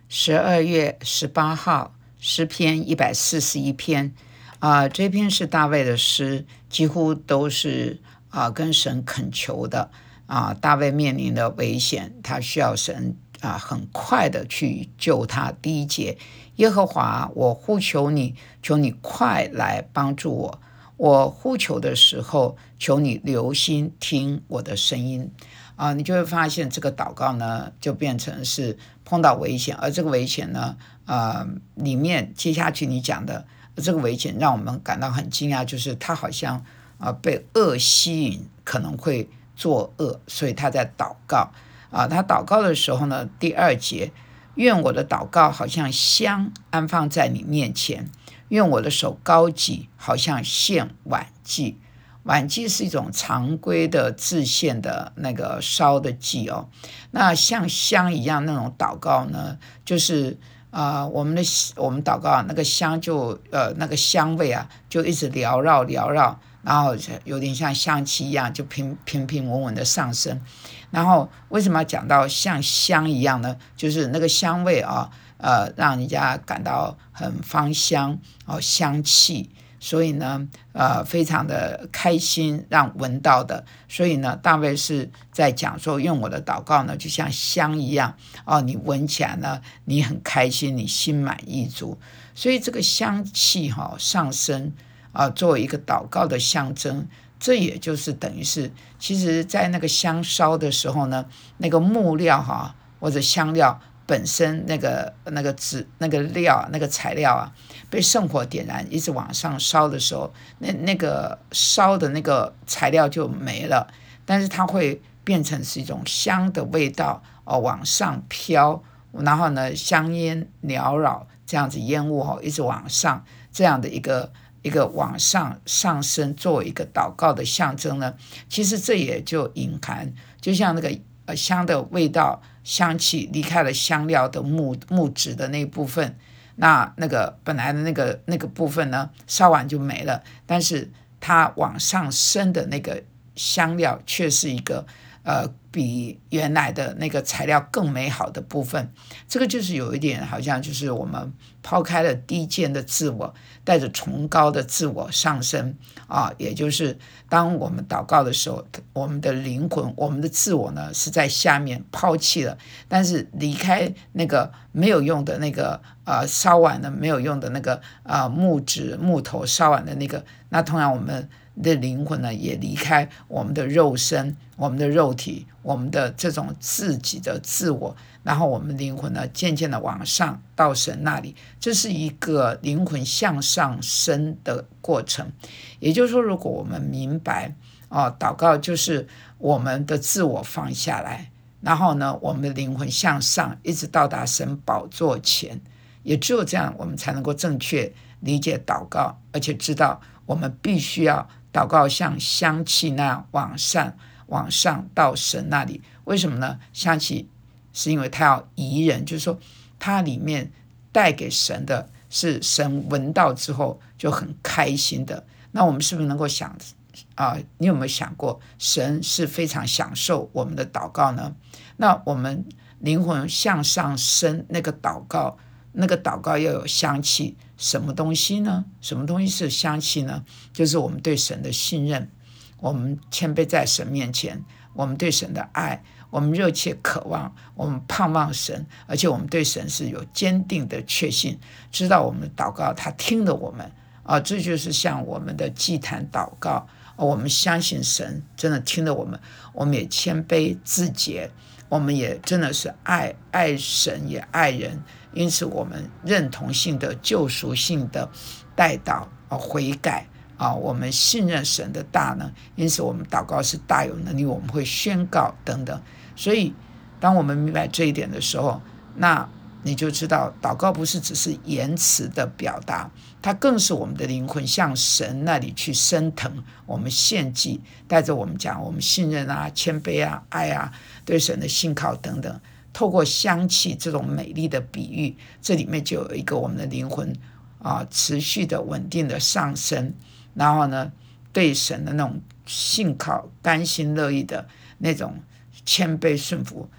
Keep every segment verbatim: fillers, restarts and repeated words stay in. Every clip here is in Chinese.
十二月十八号，诗篇一百四十一篇啊、呃，这篇是大卫的诗，几乎都是啊、呃、跟神恳求的啊、呃。大卫面临的危险，他需要神啊、呃、很快的去救他。第一节，耶和华，我呼求你，求你快来帮助我。我呼求的时候，求你留心听我的声音啊、呃！你就会发现这个祷告呢，就变成是碰到危险，而这个危险呢，呃，里面接下去你讲的这个危险，让我们感到很惊讶，就是他好像啊、呃、被恶吸引，可能会作恶，所以他在祷告啊、呃。他祷告的时候呢，第二节，愿我的祷告好像香安放在你面前。愿我的手高举，好像献晚祭。晚祭是一种常规的制献的那个烧的祭哦。那像香一样那种祷告呢，就是啊、呃，我们的我们祷告那个香就呃那个香味啊，就一直缭绕缭绕，然后有点像香气一样，就平平平稳稳的上升。然后为什么要讲到像香一样呢？就是那个香味啊。呃，让人家感到很芳香哦，香气，所以呢，呃，非常的开心，让闻到的。所以呢，大卫是在讲说，用我的祷告呢，就像香一样哦，你闻起来呢，你很开心，你心满意足。所以这个香气哈、哦、上升啊、呃，作为一个祷告的象征，这也就是等于是，其实在那个香烧的时候呢，那个木料哈、或者香料。本身那个那个纸那个料那个材料啊，被圣火点燃，一直往上烧的时候，那那个烧的那个材料就没了，但是它会变成是一种香的味道哦，往上飘，然后呢，香烟缭绕，这样子烟雾哦，一直往上，这样的一个一个往上上升，作为一个祷告的象征呢，其实这也就隐含，就像那个呃香的味道。香气离开了香料的木木质的那部分，那那个本来的那个那个部分呢，烧完就没了，但是它往上升的那个香料却是一个呃比原来的那个材料更美好的部分。这个就是有一点好像就是我们抛开了低贱的自我，带着崇高的自我上升啊，也就是当我们祷告的时候，我们的灵魂，我们的自我呢是在下面抛弃了，但是离开那个没有用的那个呃烧完了没有用的那个呃木质木头烧完的那个，那同样我们的灵魂呢也离开我们的肉身，我们的肉体，我们的这种自己的自我，然后我们灵魂呢渐渐的往上到神那里，这是一个灵魂向上升的过程。也就是说，如果我们明白哦，祷告就是我们的自我放下来，然后呢，我们的灵魂向上，一直到达神宝座前，也只有这样，我们才能够正确理解祷告，而且知道我们必须要祷告像香气那样往上往上到神那里。为什么呢？香气是因为它要宜人，就是说它里面带给神的是神闻到之后就很开心的。那我们是不是能够想啊、呃？你有没有想过，神是非常享受我们的祷告呢？那我们灵魂向上升，那个祷告，那个祷告要有香气，什么东西呢？什么东西是香气呢？就是我们对神的信任，我们谦卑在神面前，我们对神的爱，我们热切渴望，我们盼望神，而且我们对神是有坚定的确信，知道我们的祷告他听了我们啊，这就是像我们的祭坛祷告、啊、我们相信神真的听了我们，我们也谦卑自洁，我们也真的是爱爱神也爱人，因此我们认同性的救赎性的代祷、啊、悔改啊，我们信任神的大能，因此我们祷告是大有能力，我们会宣告等等。所以当我们明白这一点的时候，那你就知道祷告不是只是言辞的表达，它更是我们的灵魂向神那里去升腾，我们献祭，带着我们讲我们信任啊、谦卑啊、爱啊、对神的信靠等等，透过香气这种美丽的比喻，这里面就有一个我们的灵魂啊持续的稳定的上升，然后呢对神的那种信靠、甘心乐意的那种谦卑顺服，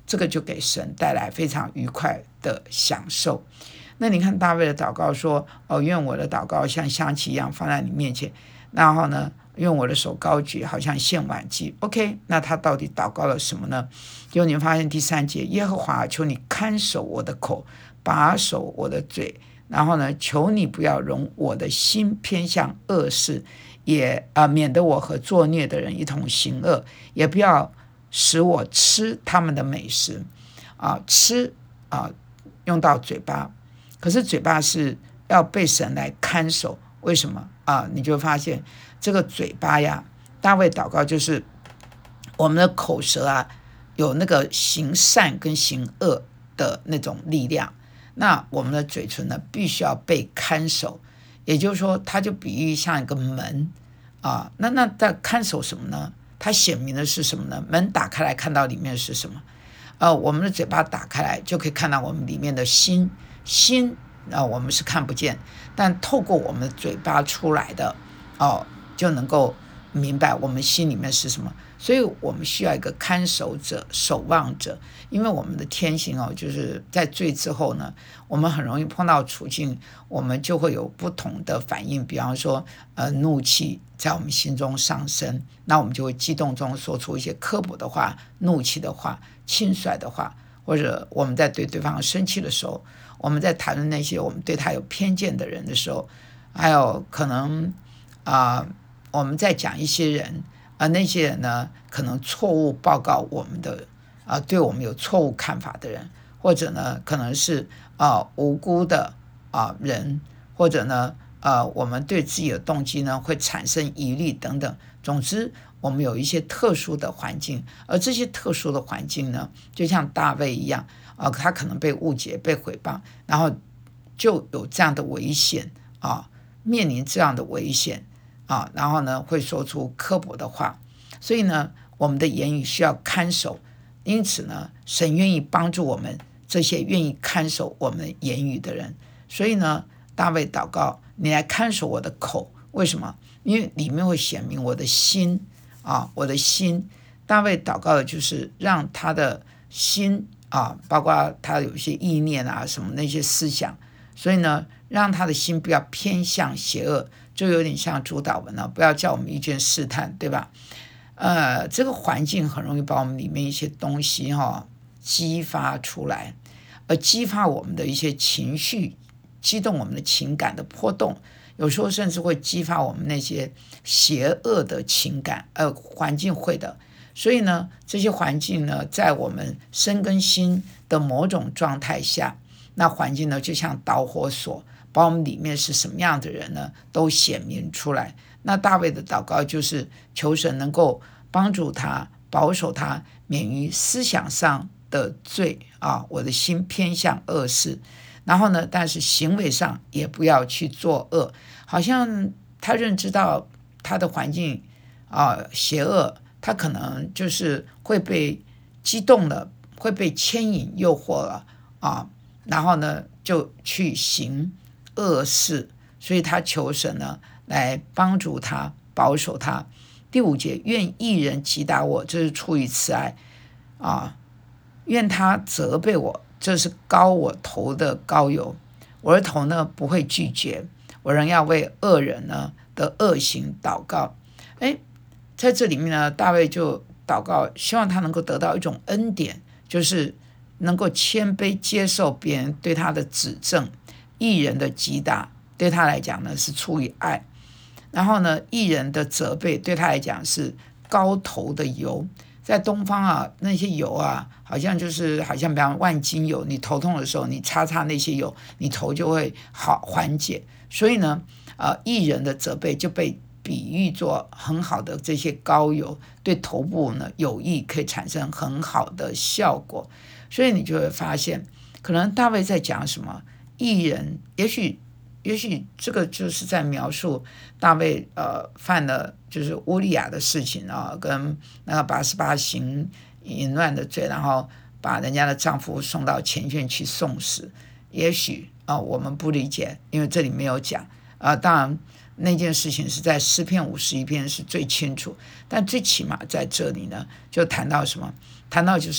这个就给神带来非常愉快的享受。那你看大卫的祷告说，哦，愿我的祷告像香气一样放在你面前，然后呢，愿我的手高举，好像献晚祭。 OK， 那他到底祷告了什么呢？结果你发现第三节，耶和华，求你看守我的口，把守我的嘴，然后呢，求你不要容我的心偏向恶事，也、呃、免得我和作孽的人一同行恶，也不要使我吃他们的美食。啊，吃啊，用到嘴巴，可是嘴巴是要被神来看守。为什么啊？你就会发现这个嘴巴呀，大卫祷告就是我们的口舌啊，有那个行善跟行恶的那种力量。那我们的嘴唇呢，必须要被看守，也就是说，它就比喻像一个门啊。那那在看守什么呢？它显明的是什么呢？门打开来看到里面是什么？呃，我们的嘴巴打开来就可以看到我们里面的心，心啊、呃，我们是看不见，但透过我们的嘴巴出来的哦，就能够明白我们心里面是什么。所以我们需要一个看守者、守望者，因为我们的天性哦，就是在罪之后呢，我们很容易碰到处境，我们就会有不同的反应。比方说，呃，怒气在我们心中上升，那我们就会激动中说出一些刻薄的话、怒气的话、轻率的话，或者我们在对对方生气的时候，我们在谈论那些我们对他有偏见的人的时候，还有可能啊、呃，我们在讲一些人。而那些人呢，可能错误报告我们的啊、呃，对我们有错误看法的人，或者呢，可能是啊、呃、无辜的啊、呃、人，或者呢，呃，我们对自己的动机呢会产生疑虑等等。总之，我们有一些特殊的环境，而这些特殊的环境呢，就像大卫一样啊、呃，他可能被误解、被毁谤，然后就有这样的危险啊，面临这样的危险。啊，然后呢，会说出刻薄的话，所以呢，我们的言语需要看守。因此呢，神愿意帮助我们这些愿意看守我们言语的人。所以呢，大卫祷告，你来看守我的口。为什么？因为里面会显明我的心啊，我的心。大卫祷告的就是让他的心啊，包括他有一些意念啊，什么那些思想，所以呢，让他的心不要偏向邪恶。就有点像主导文了，不要叫我们一卷试探，对吧？呃，这个环境很容易把我们里面一些东西哈、哦、激发出来，而激发我们的一些情绪，激动我们的情感的波动，有时候甚至会激发我们那些邪恶的情感，呃，环境会的。所以呢，这些环境呢，在我们身跟心的某种状态下，那环境呢就像导火索。把我们里面是什么样的人呢，都显明出来。那大卫的祷告就是求神能够帮助他，保守他免于思想上的罪啊，我的心偏向恶事。然后呢，但是行为上也不要去作恶。好像他认知到他的环境啊邪恶，他可能就是会被激动了，会被牵引诱惑了啊，然后呢就去行恶事，所以他求神呢来帮助他，保守他。第五节，愿义人击打我，这是出于慈爱啊；愿他责备我，这是膏我头的膏油。我的头呢不会拒绝，我仍要为恶人呢的恶行祷告。哎，在这里面呢，大卫就祷告，希望他能够得到一种恩典，就是能够谦卑接受别人对他的指正。义人的击打对他来讲呢是出于爱，然后呢，义人的责备对他来讲是膏头的油。在东方啊，那些油啊，好像就是好像比方万金油，你头痛的时候，你擦擦那些油，你头就会好缓解。所以呢，呃，义人的责备就被比喻作很好的这些膏油，对头部呢有益，可以产生很好的效果。所以你就会发现，可能大卫在讲什么？义人，也许，也许这个就是在描述大卫呃犯了就是乌利亚的事情啊，跟那个八十八行淫乱的罪，然后把人家的丈夫送到前线去送死。也许啊、呃，我们不理解，因为这里没有讲啊、呃。当然，那件事情是在诗篇五十一篇是最清楚，但最起码在这里呢，就谈到什么？谈到就是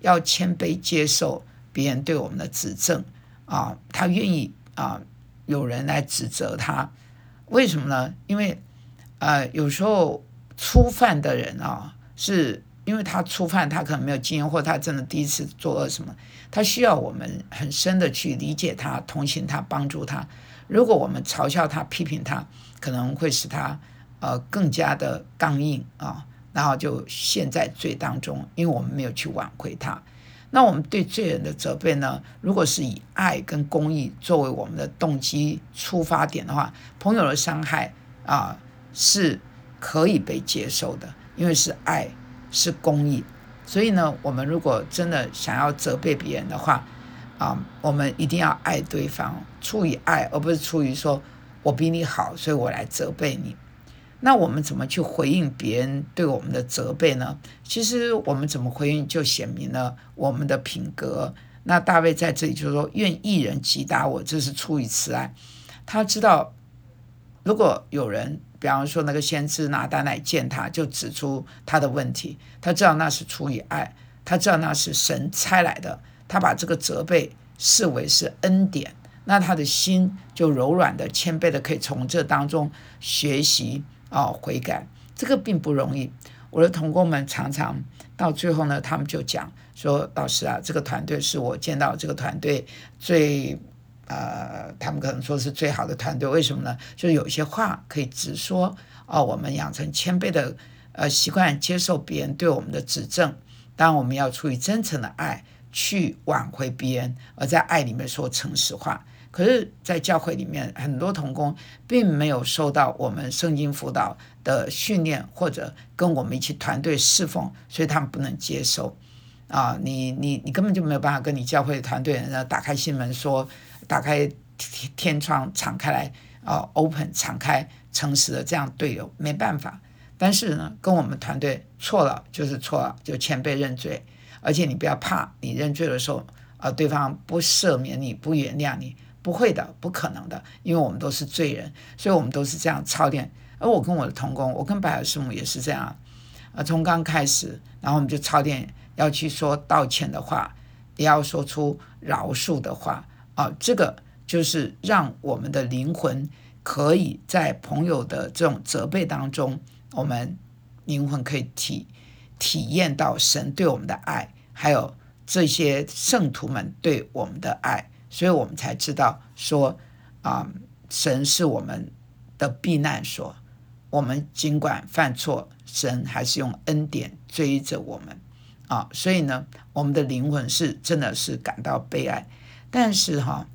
要谦卑接受别人对我们的指正啊，他愿意啊有人来指责他，为什么呢？因为呃有时候初犯的人啊，是因为他初犯，他可能没有经验，或他真的第一次作恶什么，他需要我们很深的去理解他、同情他、帮助他。如果我们嘲笑他、批评他，可能会使他呃更加的刚硬啊，然后就陷在罪当中，因为我们没有去挽回他。那我们对罪人的责备呢，如果是以爱跟公义作为我们的动机出发点的话，朋友的伤害啊是可以被接受的，因为是爱，是公义。所以呢，我们如果真的想要责备别人的话啊，我们一定要爱对方，出于爱，而不是出于说我比你好，所以我来责备你。那我们怎么去回应别人对我们的责备呢？其实我们怎么回应就显明了我们的品格。那大卫在这里就说，愿义人击打我，这是出于慈爱。他知道如果有人比方说那个先知拿单来见他，就指出他的问题，他知道那是出于爱，他知道那是神差来的，他把这个责备视为是恩典，那他的心就柔软的、谦卑的，可以从这当中学习哦，悔改。这个并不容易。我的同工们常常到最后呢，他们就讲说，老师啊，这个团队是我见到这个团队最呃，他们可能说是最好的团队。为什么呢？就是有些话可以直说哦，我们养成谦卑的呃习惯，接受别人对我们的指正。当然我们要出于真诚的爱去挽回别人，而在爱里面说诚实话。可是在教会里面，很多同工并没有受到我们圣经辅导的训练，或者跟我们一起团队侍奉，所以他们不能接受啊！你你你根本就没有办法跟你教会团队人打开心门说，打开天窗敞开来啊 ，open 敞开诚实的这样队友没办法。但是呢，跟我们团队错了就是错了，就谦卑认罪，而且你不要怕，你认罪的时候啊，对方不赦免你，不原谅你。不会的，不可能的，因为我们都是罪人，所以我们都是这样操练。而我跟我的同工，我跟白尔师母也是这样，呃，从刚开始，然后我们就操练要去说道歉的话，也要说出饶恕的话啊，这个就是让我们的灵魂可以在朋友的这种责备当中，我们灵魂可以体体验到神对我们的爱，还有这些圣徒们对我们的爱。所以我们才知道说啊、嗯，神是我们的避难所，我们尽管犯错，神还是用恩典追着我们啊。所以呢，我们的灵魂是真的是感到悲哀。但是哈，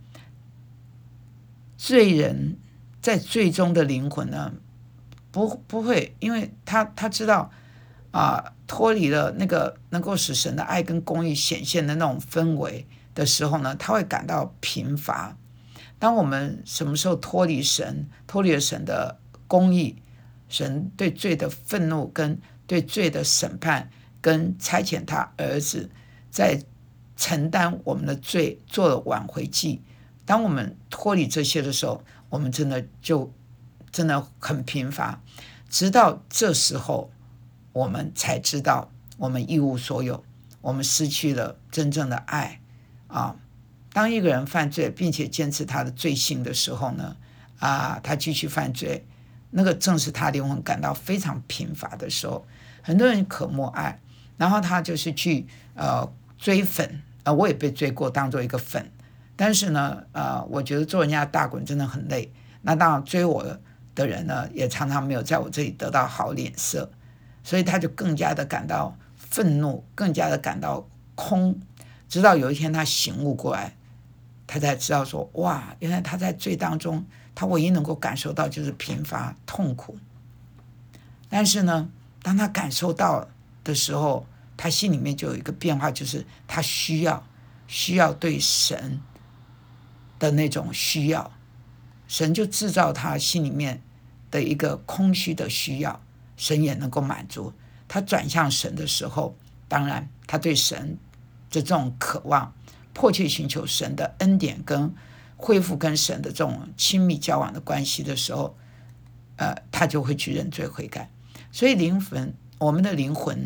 罪人在最终的灵魂呢，不不会，因为他他知道啊，脱离了那个能够使神的爱跟公义显现的那种氛围的时候呢，他会感到贫乏。当我们什么时候脱离神，脱离了神的公义，神对罪的愤怒跟对罪的审判，跟差遣他儿子在承担我们的罪，做了挽回祭。当我们脱离这些的时候，我们真的就真的很贫乏。直到这时候，我们才知道我们一无所有，我们失去了真正的爱。啊，当一个人犯罪并且坚持他的罪行的时候呢，啊，他继续犯罪，那个正是他灵魂感到非常贫乏的时候。很多人渴慕爱，然后他就是去呃追粉，呃，我也被追过，当做一个粉。但是呢，呃，我觉得做人家大滚真的很累。那当然追我的人呢，也常常没有在我这里得到好脸色，所以他就更加的感到愤怒，更加的感到空。直到有一天他醒悟过来，他才知道说，哇，原来他在罪当中，他唯一能够感受到就是贫乏痛苦。但是呢，当他感受到的时候，他心里面就有一个变化，就是他需要需要对神的那种需要，神就制造他心里面的一个空虚的需要，神也能够满足。他转向神的时候，当然他对神的这种渴望，迫切寻求神的恩典跟恢复跟神的这种亲密交往的关系的时候，呃，他就会去认罪悔改。所以灵魂，我们的灵魂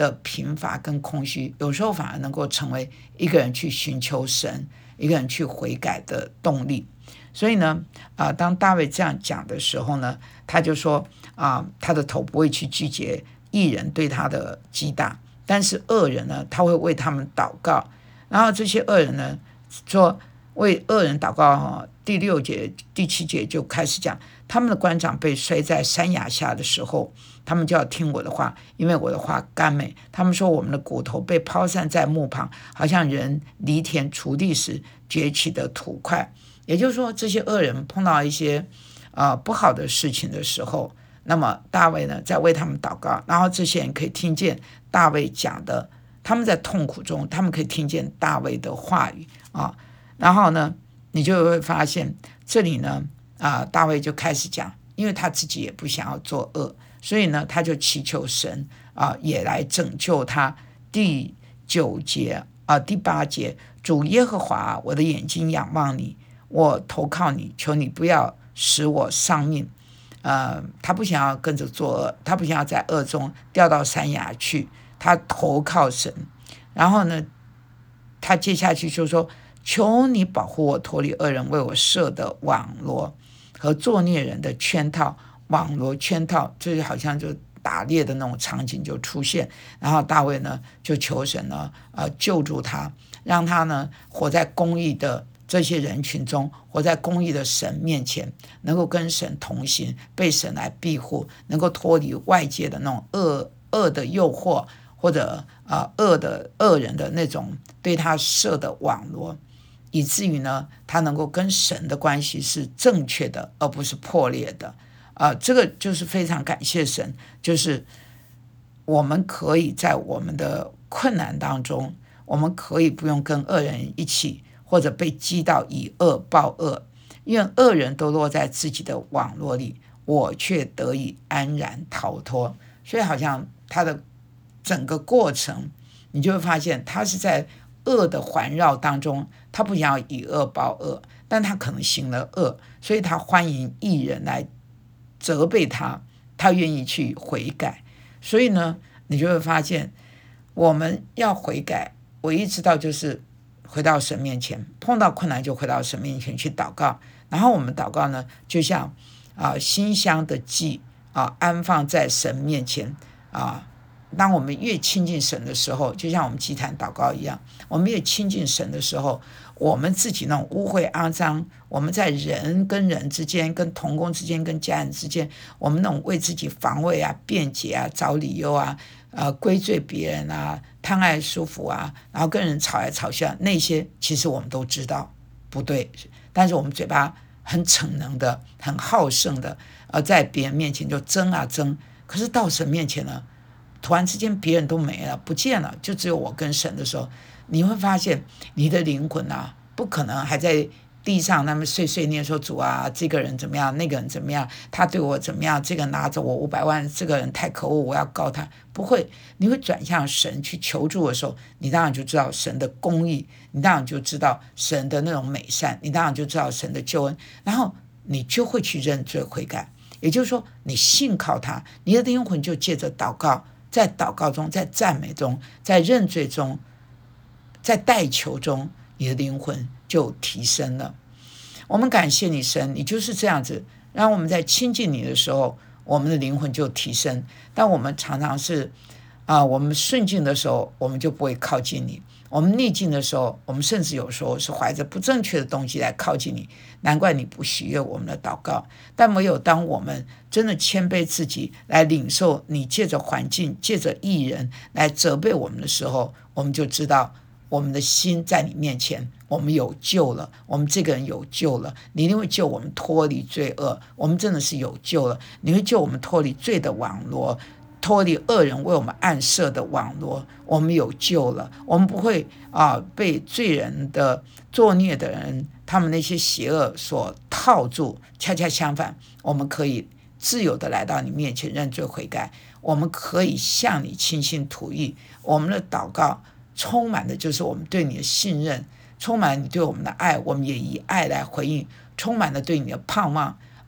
的贫乏跟空虚，有时候反而能够成为一个人去寻求神，一个人去悔改的动力。所以呢，啊、呃，当大卫这样讲的时候呢，他就说啊、呃，他的头不会去拒绝义人对他的击打，但是恶人呢，他会为他们祷告。然后这些恶人呢，说为恶人祷告。第六节、第七节就开始讲，他们的官长被摔在山崖下的时候，他们就要听我的话，因为我的话甘美。他们说我们的骨头被抛散在墓旁，好像人犁田锄地时崛起的土块。也就是说，这些恶人碰到一些呃不好的事情的时候，那么大卫呢在为他们祷告，然后这些人可以听见大卫讲的，他们在痛苦中，他们可以听见大卫的话语啊。然后呢，你就会发现这里呢啊，大卫就开始讲，因为他自己也不想要作恶，所以呢他就祈求神啊也来拯救他。第九节啊，第八节，主耶和华，我的眼睛仰望你，我投靠你，求你不要使我丧命。呃，他不想要跟着作恶，他不想要在恶中掉到山崖去，他投靠神。然后呢，他接下去就说，求你保护我脱离恶人为我设的网罗和作孽人的圈套。网罗圈套，这就好像就打猎的那种场景就出现。然后大卫呢就求神呢呃救助他，让他呢活在公义的这些人群中，活在公义的神面前，能够跟神同行，被神来庇护，能够脱离外界的那种恶恶的诱惑，或者呃恶的恶人的那种对他设的网罗，以至于呢他能够跟神的关系是正确的，而不是破裂的。呃，这个就是非常感谢神，就是我们可以在我们的困难当中，我们可以不用跟恶人一起，或者被击到以恶报恶，因为恶人都落在自己的网络里，我却得以安然逃脱。所以好像他的整个过程，你就会发现他是在恶的环绕当中，他不想要以恶报恶，但他可能行了恶，所以他欢迎义人来责备他，他愿意去悔改。所以呢，你就会发现我们要悔改，我一知道就是回到神面前，碰到困难就回到神面前去祷告。然后我们祷告呢，就像啊馨香的祭啊，安放在神面前啊。当我们越亲近神的时候，就像我们祭坛祷告一样，我们越亲近神的时候，我们自己那种污秽肮脏，我们在人跟人之间，跟同工之间，跟家人之间，我们那种为自己防卫啊、辩解啊、找理由啊、呃归罪别人啊、贪爱舒服啊，然后跟人吵来吵去，那些其实我们都知道不对，但是我们嘴巴很逞能的、很好胜的，呃，在别人面前就争啊争，可是到神面前呢，突然之间别人都没了，不见了，就只有我跟神的时候，你会发现你的灵魂啊，不可能还在地上那么碎碎念说，主啊，这个人怎么样，那个人怎么样，他对我怎么样，这个拿着我五百万，这个人太可恶，我要告他。不会，你会转向神去求助的时候，你当然就知道神的公义，你当然就知道神的那种美善，你当然就知道神的救恩，然后你就会去认罪悔改。也就是说，你信靠他，你的灵魂就借着祷告，在祷告中，在赞美中，在认罪中，在代求中，你的灵魂就提升了。我们感谢你神，你就是这样子，让我们在亲近你的时候，我们的灵魂就提升。但我们常常是啊、呃，我们顺境的时候，我们就不会靠近你；我们逆境的时候，我们甚至有时候是怀着不正确的东西来靠近你。难怪你不喜悦我们的祷告。但唯有当我们真的谦卑自己，来领受你借着环境、借着义人来责备我们的时候，我们就知道我们的心在你面前，我们有救了，我们这个人有救了，你一定会救我们脱离罪恶，我们真的是有救了，你会救我们脱离罪的网罗，脱离恶人为我们暗设的网罗，我们有救了，我们不会啊被罪人的作孽的人他们那些邪恶所套住，恰恰相反，我们可以自由的来到你面前认罪悔改，我们可以向你倾心吐意，我们的祷告充满的就是我们对你的信任，充满你对我们的爱，我们也以爱来回应，充满了对你的盼望，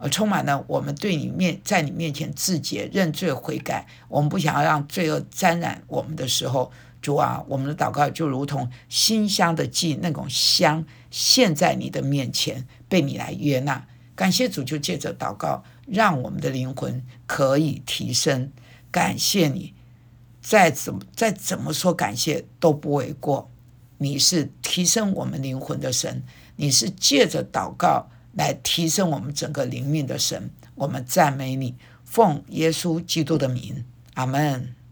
呃，充满了我们对你面在你面前自洁、认罪悔改，我们不想要让罪恶沾染我们的时候，主啊，我们的祷告就如同馨香的祭，那种香献在你的面前，被你来悦纳。感谢主，就借着祷告，让我们的灵魂可以提升。感谢你，再怎么再怎么说感谢都不为过。你是提升我们灵魂的神，你是借着祷告来提升我们整个灵命的神。我们赞美你，奉耶稣基督的名，阿们。